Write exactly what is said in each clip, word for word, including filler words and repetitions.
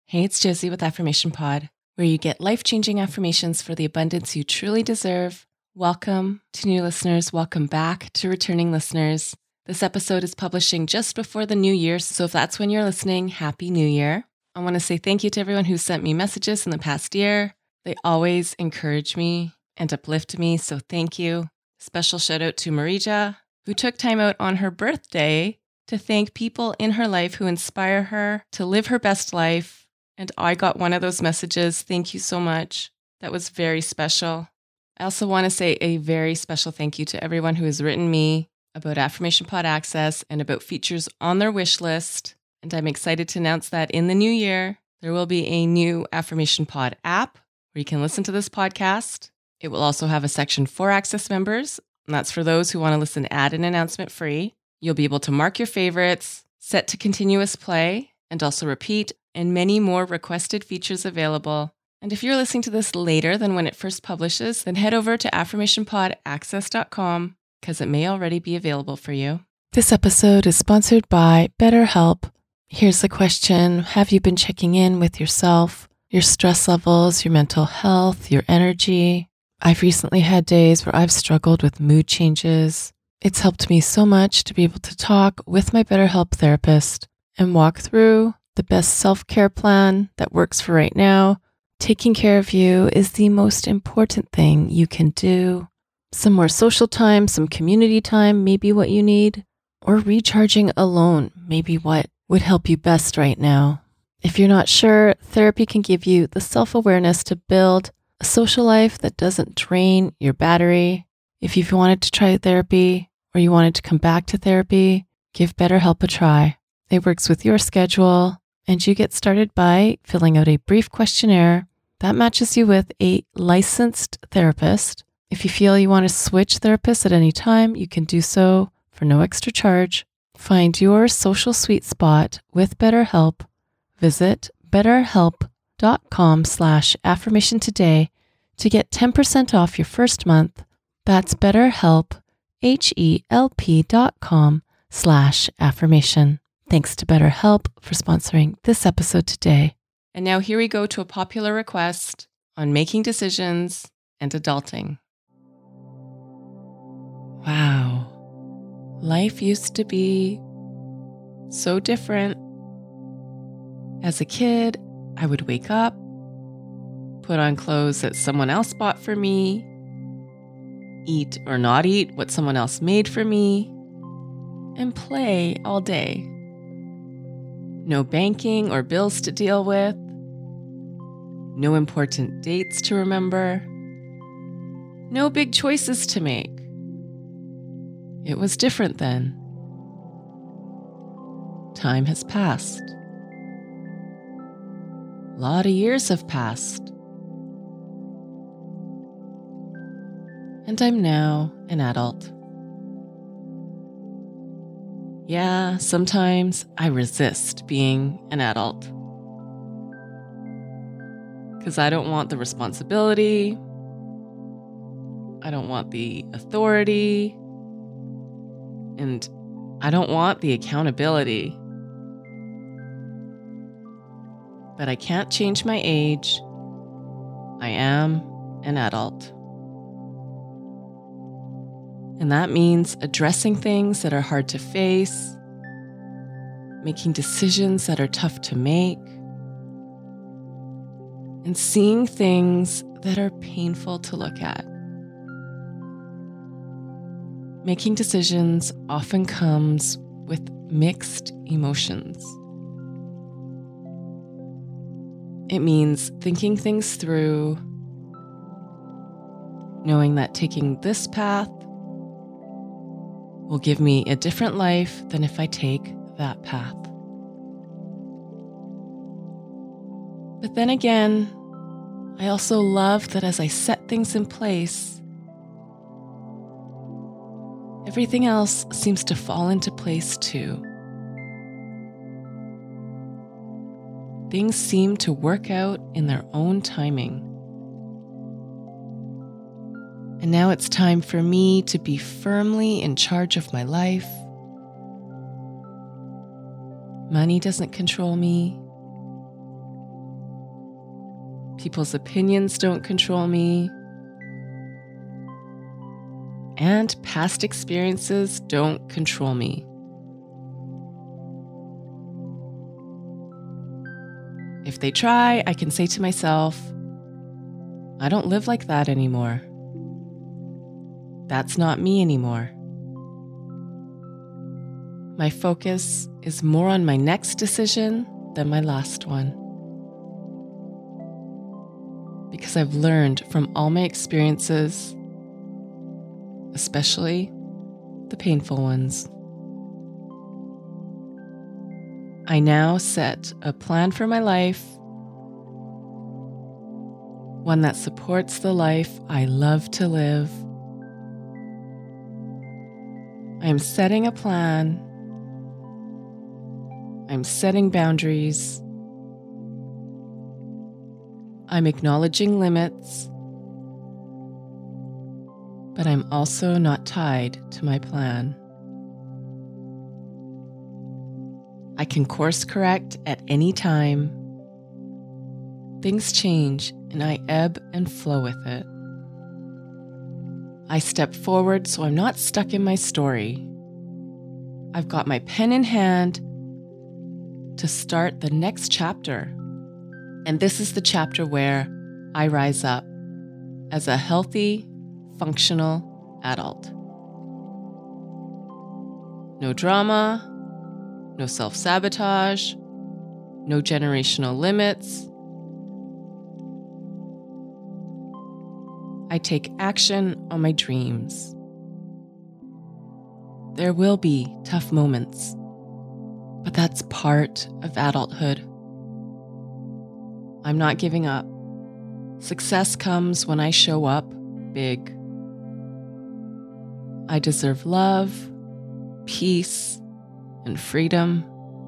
Hey, it's Josie with Affirmation Pod, where you get life-changing affirmations for the abundance you truly deserve. Welcome to new listeners. Welcome back to returning listeners. This episode is publishing just before the new year, so if that's when you're listening, Happy New Year. I want to say thank you to everyone who sent me messages in the past year. They always encourage me and uplift me, so thank you. Special shout out to Marija, who took time out on her birthday to thank people in her life who inspire her to live her best life. And I got one of those messages. Thank you so much. That was very special. I also want to say a very special thank you to everyone who has written me about Affirmation Pod Access and about features on their wish list. And I'm excited to announce that in the new year, there will be a new Affirmation Pod app where you can listen to this podcast. It will also have a section for Access members, and that's for those who want to listen ad and announcement free. You'll be able to mark your favorites, set to continuous play, and also repeat, and many more requested features available. And if you're listening to this later than when it first publishes, then head over to affirmation pod access dot com because it may already be available for you. This episode is sponsored by BetterHelp. Here's the question. Have you been checking in with yourself, your stress levels, your mental health, your energy? I've recently had days where I've struggled with mood changes. It's helped me so much to be able to talk with my BetterHelp therapist and walk through the best self-care plan that works for right now. Taking care of you is the most important thing you can do. Some more social time, some community time, maybe what you need, or recharging alone, maybe what would help you best right now. If you're not sure, therapy can give you the self-awareness to build a social life that doesn't drain your battery. If you've wanted to try therapy or you wanted to come back to therapy, give BetterHelp a try. It works with your schedule, and you get started by filling out a brief questionnaire that matches you with a licensed therapist. If you feel you want to switch therapists at any time, you can do so for no extra charge. Find your social sweet spot with BetterHelp. Visit betterhelp.com slash affirmation today to get ten percent off your first month. That's BetterHelp, H-E-L-P dot com slash affirmation. Thanks to BetterHelp for sponsoring this episode today. And now here we go to a popular request on making decisions and adulting. Wow. Life used to be so different. As a kid, I would wake up, put on clothes that someone else bought for me, eat or not eat what someone else made for me, and play all day. No banking or bills to deal with. No important dates to remember. No big choices to make. It was different then. Time has passed. A lot of years have passed. And I'm now an adult. Yeah, sometimes I resist being an adult. Because I don't want the responsibility. I don't want the authority. And I don't want the accountability. But I can't change my age. I am an adult. And that means addressing things that are hard to face, making decisions that are tough to make, and seeing things that are painful to look at. Making decisions often comes with mixed emotions. It means thinking things through, knowing that taking this path will give me a different life than if I take that path. But then again, I also love that as I set things in place, everything else seems to fall into place too. Things seem to work out in their own timing. And now it's time for me to be firmly in charge of my life. Money doesn't control me. People's opinions don't control me. And past experiences don't control me. If they try, I can say to myself, I don't live like that anymore. That's not me anymore. My focus is more on my next decision than my last one. Because I've learned from all my experiences, especially the painful ones. I now set a plan for my life, one that supports the life I love to live. I am setting a plan. I'm setting boundaries. I'm acknowledging limits, but I'm also not tied to my plan. I can course correct at any time. Things change and I ebb and flow with it. I step forward so I'm not stuck in my story. I've got my pen in hand to start the next chapter. And this is the chapter where I rise up as a healthy, functional adult. No drama, no self-sabotage, no generational limits. I take action on my dreams. There will be tough moments, but that's part of adulthood. I'm not giving up. Success comes when I show up big. I deserve love, peace, and freedom.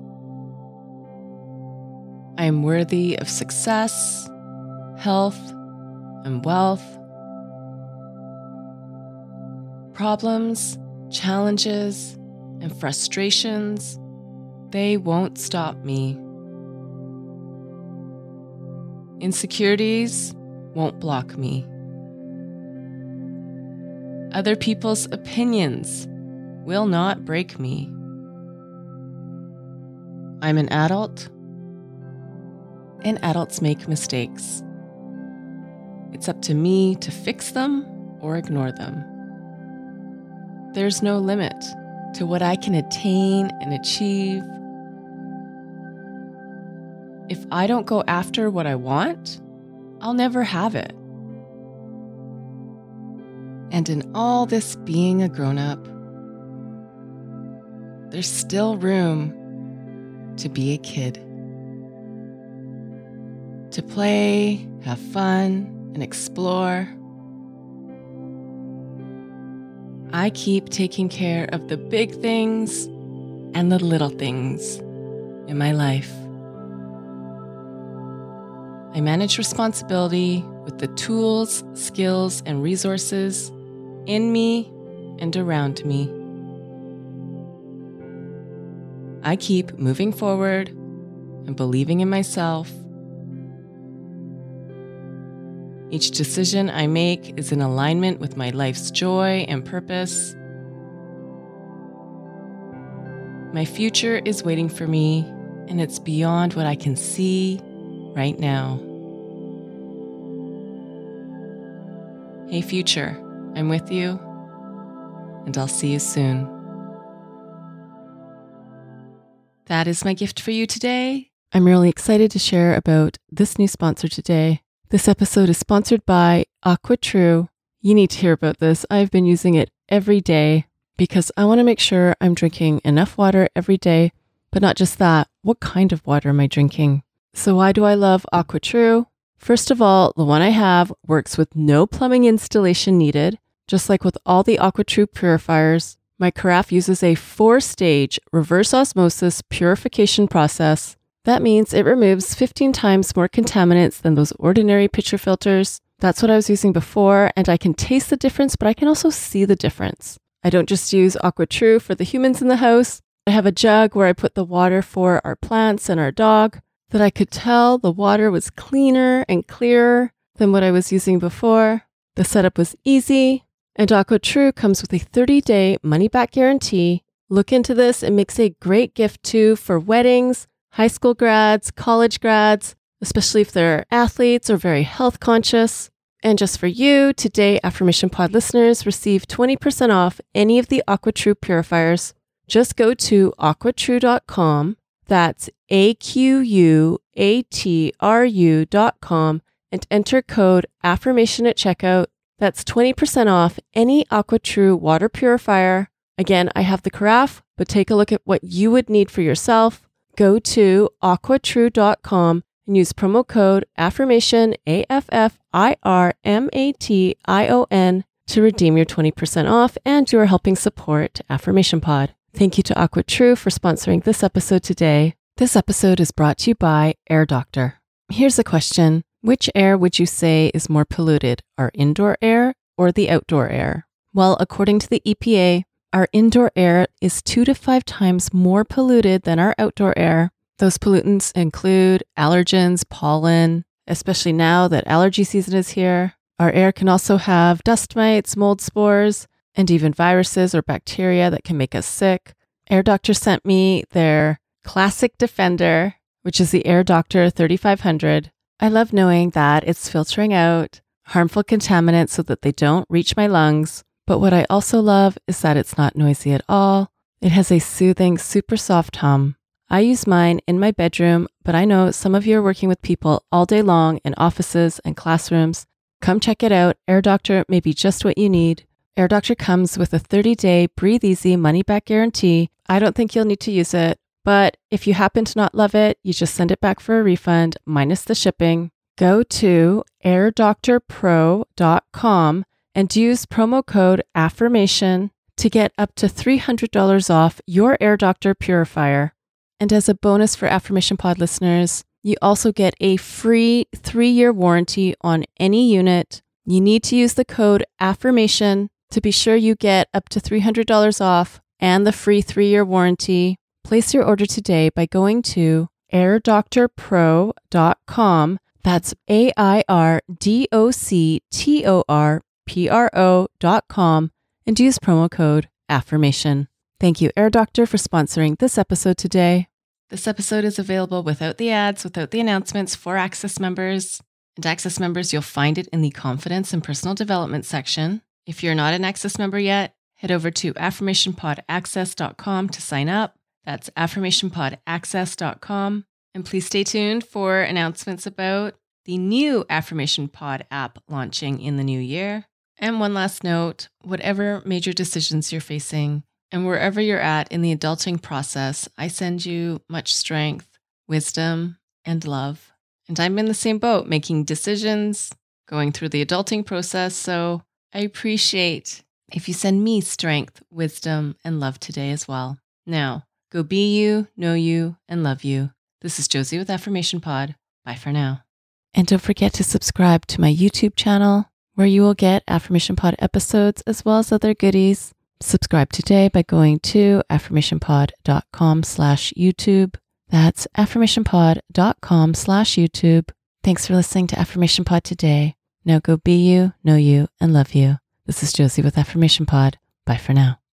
I am worthy of success, health, and wealth. Problems, challenges, and frustrations, they won't stop me. Insecurities won't block me. Other people's opinions will not break me. I'm an adult, and adults make mistakes. It's up to me to fix them or ignore them. There's no limit to what I can attain and achieve. If I don't go after what I want, I'll never have it. And in all this being a grown-up, there's still room to be a kid. To play, have fun, and explore. I keep taking care of the big things and the little things in my life. I manage responsibility with the tools, skills, and resources in me and around me. I keep moving forward and believing in myself. Each decision I make is in alignment with my life's joy and purpose. My future is waiting for me, and it's beyond what I can see right now. Hey future, I'm with you, and I'll see you soon. That is my gift for you today. I'm really excited to share about this new sponsor today. This episode is sponsored by AquaTru. You need to hear about this. I've been using it every day because I want to make sure I'm drinking enough water every day, but not just that. What kind of water am I drinking? So why do I love AquaTru? First of all, the one I have works with no plumbing installation needed. Just like with all the AquaTru purifiers, my carafe uses a four-stage reverse osmosis purification process. That means it removes fifteen times more contaminants than those ordinary pitcher filters. That's what I was using before, and I can taste the difference, but I can also see the difference. I don't just use AquaTru for the humans in the house. I have a jug where I put the water for our plants and our dog. that I could tell the water was cleaner and clearer than what I was using before. The setup was easy, and AquaTrue comes with a thirty-day money-back guarantee. Look into this. It makes a great gift too for weddings, high school grads, college grads, especially if they're athletes or very health conscious. And just for you, today Affirmation Pod listeners receive twenty percent off any of the AquaTrue purifiers. Just go to aqua true dot com. That's A Q U A T R U dot com and enter code AFFIRMATION at checkout. That's twenty percent off any AquaTrue water purifier. Again, I have the carafe, but take a look at what you would need for yourself. Go to aqua true dot com and use promo code AFFIRMATION, A F F I R M A T I O N, to redeem your twenty percent off, and you are helping support Affirmation Pod. Thank you to AquaTrue for sponsoring this episode today. This episode is brought to you by Air Doctor. Here's a question. Which air would you say is more polluted, our indoor air or the outdoor air? Well, according to the E P A, our indoor air is two to five times more polluted than our outdoor air. Those pollutants include allergens, pollen, especially now that allergy season is here. Our air can also have dust mites, mold spores, and even viruses or bacteria that can make us sick. Air Doctor sent me their Classic Defender, which is the Air Doctor thirty-five hundred. I love knowing that it's filtering out harmful contaminants so that they don't reach my lungs. But what I also love is that it's not noisy at all. It has a soothing, super soft hum. I use mine in my bedroom, but I know some of you are working with people all day long in offices and classrooms. Come check it out. Air Doctor may be just what you need. Air Doctor comes with a thirty-day breathe easy money-back guarantee. I don't think you'll need to use it, but if you happen to not love it, you just send it back for a refund, minus the shipping. Go to air doctor pro dot com and use promo code AFFIRMATION to get up to three hundred dollars off your Air Doctor purifier. And as a bonus for Affirmation Pod listeners, you also get a free three-year warranty on any unit. You need to use the code AFFIRMATION to be sure you get up to three hundred dollars off and the free three-year warranty. Place your order today by going to air doctor pro dot com. That's A I R D O C T O R P R O dot com and use promo code AFFIRMATION. Thank you, Air Doctor, for sponsoring this episode today. This episode is available without the ads, without the announcements for Access members. And Access members, you'll find it in the Confidence and Personal Development section. If you're not an Access member yet, head over to affirmation pod access dot com to sign up. That's affirmation pod access dot com. And please stay tuned for announcements about the new Affirmation Pod app launching in the new year. And one last note, whatever major decisions you're facing and wherever you're at in the adulting process, I send you much strength, wisdom, and love. And I'm in the same boat, making decisions, going through the adulting process. So I appreciate if you send me strength, wisdom, and love today as well. Now, go be you, know you, and love you. This is Josie with Affirmation Pod. Bye for now. And don't forget to subscribe to my YouTube channel, where you will get Affirmation Pod episodes as well as other goodies. Subscribe today by going to affirmation pod dot com slash YouTube. That's affirmation pod dot com slash YouTube. Thanks for listening to Affirmation Pod today. Now go be you, know you, and love you. This is Josie with Affirmation Pod. Bye for now.